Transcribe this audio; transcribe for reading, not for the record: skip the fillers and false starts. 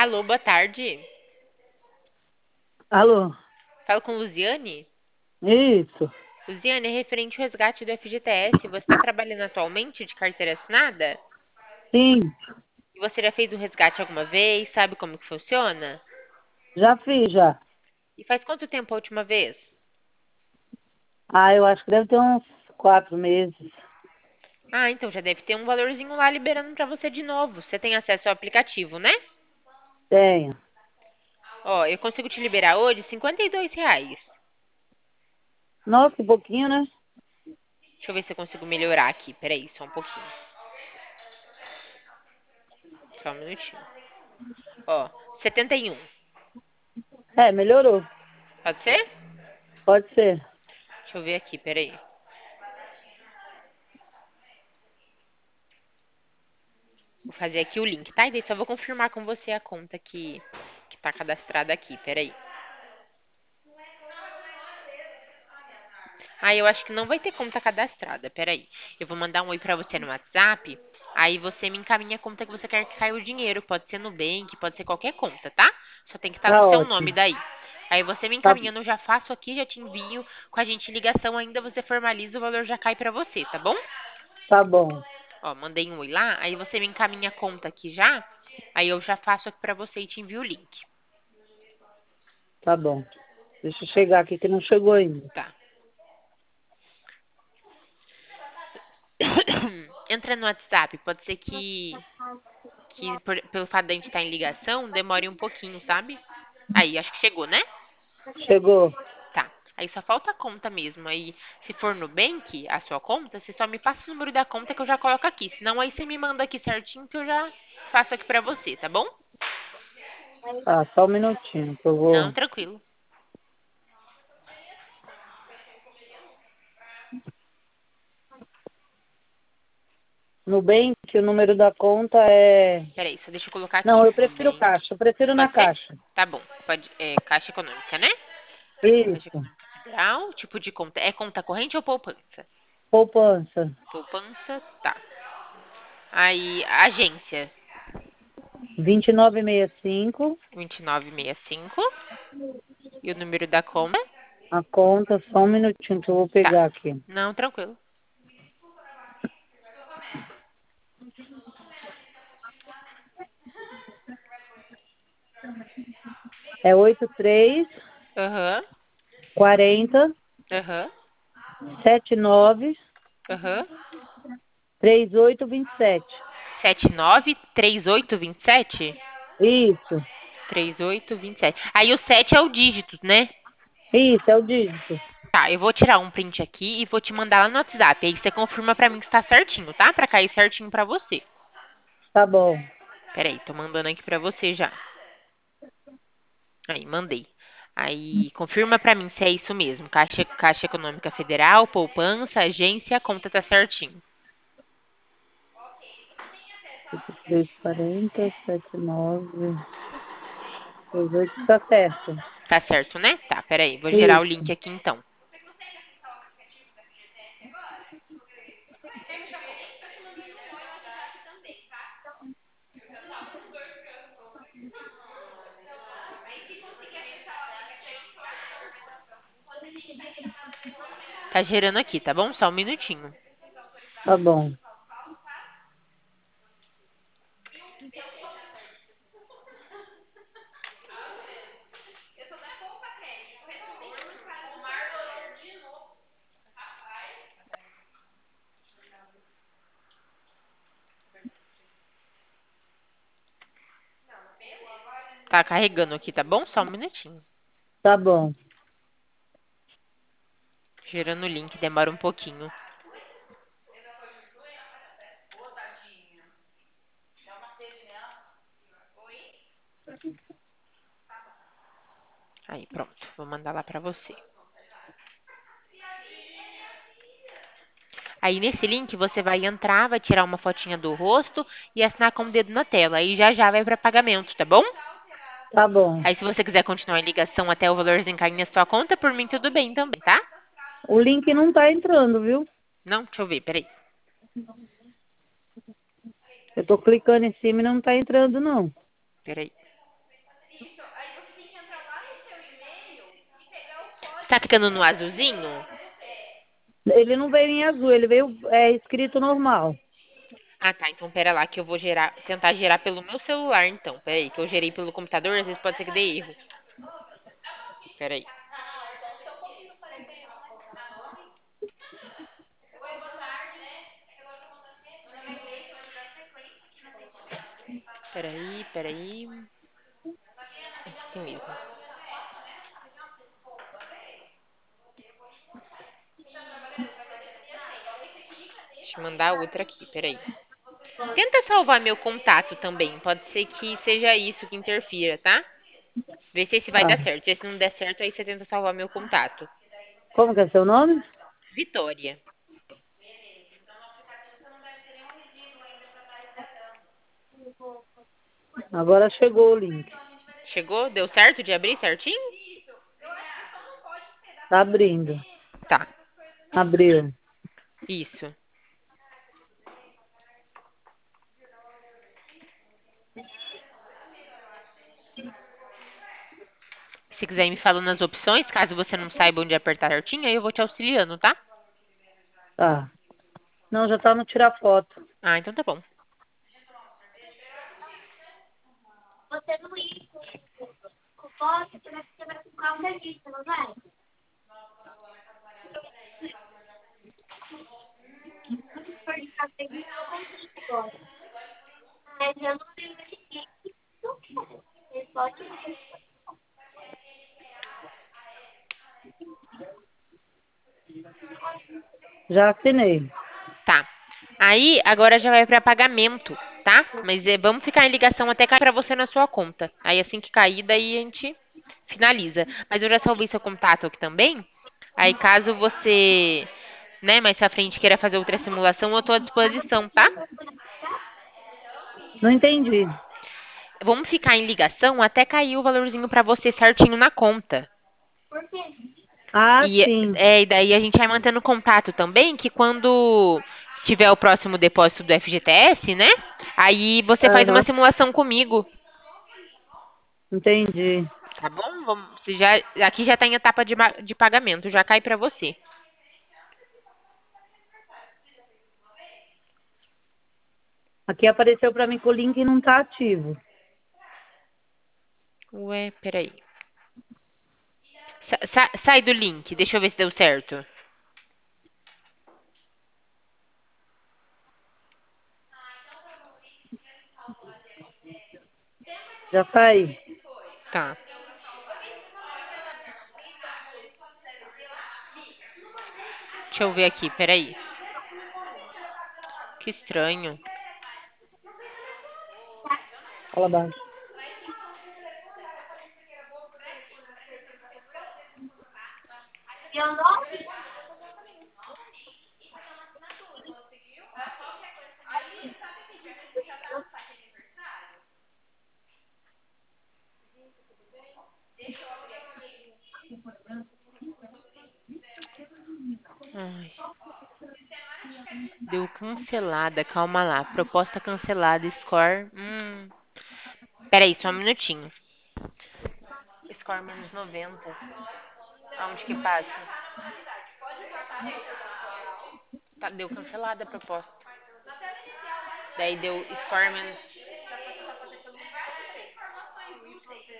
Alô, boa tarde. Alô? Falo com Luziane? Isso. Luziane, é referente ao resgate do FGTS. Você está trabalhando atualmente de carteira assinada? Sim, E você já fez o resgate alguma vez? Sabe como que funciona? já fiz já. E faz quanto tempo a última vez? Eu acho que deve ter uns 4 meses. Ah, então já deve ter um valorzinho lá liberando para você de novo. Você tem acesso ao aplicativo, né? Tenho. Ó, eu consigo te liberar hoje R$ 52. Nossa, que pouquinho, né? Deixa eu ver se eu consigo melhorar aqui. Peraí, só um pouquinho. Só um minutinho. Ó, 71. Melhorou. Pode ser? Pode ser. Deixa eu ver aqui, peraí. Vou fazer aqui o link, tá? E daí só vou confirmar com você a conta que tá cadastrada aqui. Peraí. Ah, eu acho que não vai ter conta cadastrada. Peraí. Eu vou mandar um oi pra você no WhatsApp. Aí você me encaminha a conta que você quer que caia o dinheiro. Pode ser Nubank, pode ser qualquer conta, tá? Só tem que estar no Tá seu nome ótimo. daí. Aí você me Tá, encaminhando, eu já faço aqui, já te envio. Com a gente em ligação ainda, você formaliza, o valor já cai pra você, tá bom? tá bom. Ó, mandei um oi lá, aí você me encaminha a conta aqui já. Aí eu já faço aqui pra você e te envio o link. Tá bom. Deixa eu chegar aqui que não chegou ainda. Tá. Entra no WhatsApp, pode ser que pelo fato da gente estar em ligação, demore um pouquinho, sabe? Aí, acho que chegou, né? Chegou. Tá. Aí só falta a conta mesmo. Aí, se for no Bank, a sua conta, você só me passa o número da conta que eu já coloco aqui. Senão, aí você me manda aqui certinho que eu já faço aqui pra você, tá bom? Só um minutinho que eu Não, vou. tranquilo. Nubank, o número da conta é. Peraí, só deixa eu colocar aqui. Não, eu prefiro Nubank. caixa. Eu prefiro na Pode ser? caixa. Tá bom. Pode, Caixa Econômica, né? Caixa Isso. Econômica Federal. Tipo de conta. É conta corrente ou poupança? Poupança. Poupança, tá. Aí, agência. 2965. 2965. E o número da conta? A conta, só um minutinho que eu vou Tá. pegar aqui. Não, tranquilo. É 83 Aham, 40 aham, 79 aham. 3827. 793827. Isso. 3827. Aí o 7 é o dígito, né? Isso, é o dígito. Tá, eu vou tirar um print aqui e vou te mandar lá no WhatsApp. Aí você confirma pra mim que está certinho, tá? Pra cair certinho pra você. Tá bom. Peraí, tô mandando aqui pra você já. Aí, mandei. Aí, confirma pra mim se é isso mesmo. Caixa Econômica Federal, poupança, agência, a conta tá certinho. 340 79 38. Tá certo. Tá certo, né? Tá, peraí. Vou gerar o Isso. link aqui então. Tá gerando aqui, tá bom? Só um minutinho. Tá bom. Tá carregando aqui, tá bom? Só um minutinho. Tá bom. Gerando o link, demora um pouquinho. Aí, pronto. Vou mandar lá pra você. Aí, nesse link, você vai entrar, vai tirar uma fotinha do rosto e assinar com o dedo na tela. Aí, já já vai pra pagamento, tá bom? Tá bom. Aí, se você quiser continuar em ligação até o valor desencair na sua conta, por mim, tudo bem também, tá? O link não tá entrando, viu? Não? Deixa eu ver, peraí. Eu tô clicando em cima e não tá entrando, não. Peraí. Tá clicando no azulzinho? Ele não veio em azul, ele veio escrito normal. Ah, tá. Então pera lá que eu vou tentar gerar pelo meu celular, então. Pera aí, que eu gerei pelo computador, às vezes pode ser que dê erro. Pera aí. Pera aí. Assim mesmo. Deixa eu mandar outra aqui, pera aí. Tenta salvar meu contato também. Pode ser que seja isso que interfira, tá? Vê se esse vai Tá. dar certo. Se esse não der certo, aí você tenta salvar meu contato. Como que é seu nome? Vitória. Agora chegou o link. Chegou? Deu certo de abrir certinho? Tá abrindo. Tá. Abriu. Isso. Se quiser ir me falando as opções, caso você não saiba onde apertar certinho, aí eu vou te auxiliando, tá? Tá. Não, já tá no tirar foto. Ah, então tá bom. Você não ir com foto, você vai comprar uma revista, não vai? Se for de café, eu comprei agora. Mas eu não tenho revista. Você pode ir. Já assinei. Tá. Aí, agora já vai para pagamento, tá? Mas vamos ficar em ligação até cair para você na sua conta. Aí, assim que cair, daí a gente finaliza. Mas eu já salvei seu contato aqui também. Aí, caso você, né, mais pra frente queira fazer outra simulação, eu tô à disposição, tá? Não entendi. Vamos ficar em ligação até cair o valorzinho para você certinho na conta. Por quê? Ah, E, sim. e daí a gente vai mantendo contato também, que quando tiver o próximo depósito do FGTS, né? Aí você faz uma Aham. simulação comigo, Entendi. tá bom? Aqui já tá em etapa de pagamento, já cai pra você. Aqui apareceu pra mim que o link não tá ativo. Ué, peraí. Sai do link, deixa eu ver se deu certo. Já saí. Tá. Deixa eu ver aqui, peraí. Que estranho. Fala baixo. Eu não Ai, deu cancelada, calma lá. Proposta cancelada, score. Peraí, só um minutinho. Score menos 90. Aonde que passa? Tá, deu cancelada a proposta. Daí deu score menos